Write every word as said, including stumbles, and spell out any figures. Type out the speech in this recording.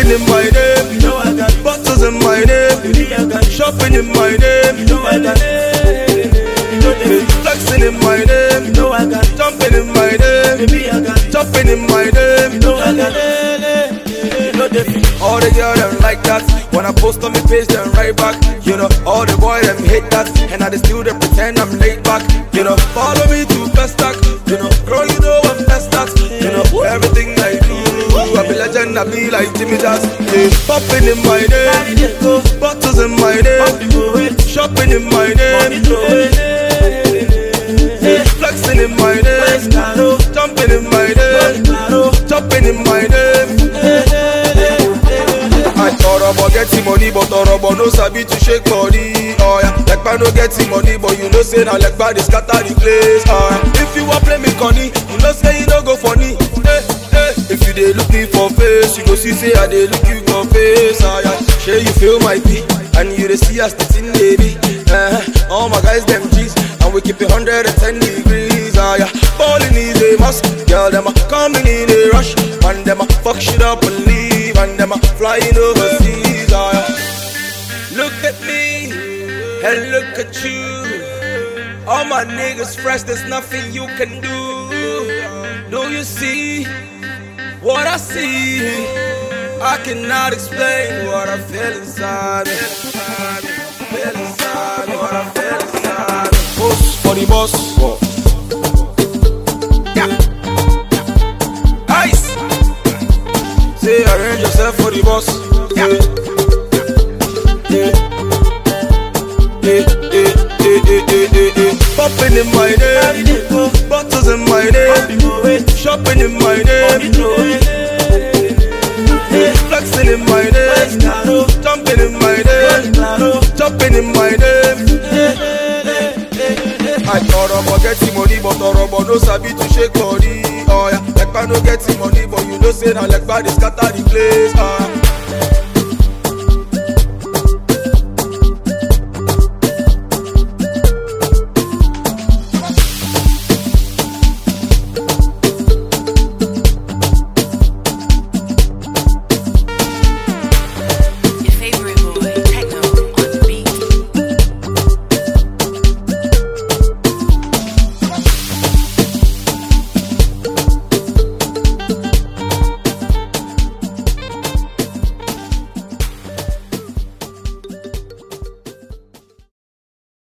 Champagne in my name, You know I got it. bottles in my name, Baby, I got it. shopping in my name, You know I got it. You know the flexing in my name, You know I got it. jumping in my name, Baby, I got it. jumping in my name. You know I got it. You know the All the girls them like that. When I post on my page, them right back. You know, all the boys them hate that, and I just still them pretend I'm laid back. You know, follow me to Pestac. You know, girl, you know I'm Pestac. You know, everything I do, I be legend, I be like Jimmy Jazz. Yeah, popping in my name, bottles in my name, shopping in my name, yeah, flexing in my name, jumping in my name, jumping in my name. I thought about getting money, but thought about no sabi to shake body. Oh yeah, like I no getting money, but you know say now like bad is scatter the place. Oh yeah, if you want play me conny, you know say you no go funny. Hey, hey. If you dey look me for face, you go see say I dey look you for face. Oh yeah, sure you feel my beat, and you dey see us the thing baby. Uh, all my guys them G's, and we keep it one hundred ten degrees. Oh yeah, balling is a must. Girl them a coming in a rush, and them a fuck shit up and leave, and them a flying overseas. Oh yeah. Look at me, and look at you. All my niggas fresh, there's nothing you can do. Do you see what I see? I cannot explain what I feel inside me. Feel inside me, what I feel inside me. Boss for the boss. Yeah. Ice. Say arrange yourself for the boss. Yeah. Yeah. Yeah, yeah, yeah, yeah, yeah, yeah. Popping in my name, bottles in my name, shopping in my name, yeah, flexing in my name, jumping in my name, jumping in my name. I thought about getting money, but thought about no sabi to shake body. Oh yeah, like I no getting money, but you know say now like bad is scatter the place. Oh yeah.